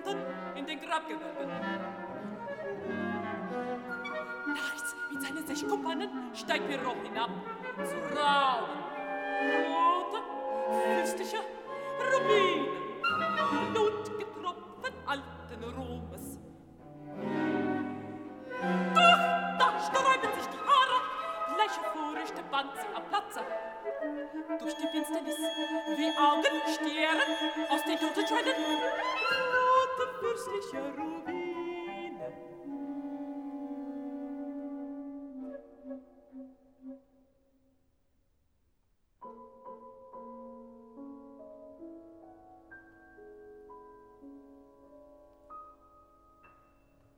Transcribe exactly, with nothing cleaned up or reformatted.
unten in den Grabgewölben. Nachts mit seinen sechs Kumpanen steigt Pirot hinab zu rauen, roten, fürstlicher Rubinen, blutgetropfen alten Ruhmes. Doch, da sträuben sich die Haare, gleiche Furcht band sie am Platze. Durch die Finsternis wie Augen stieren aus den Toten scheinen rote fürstliche Rubine.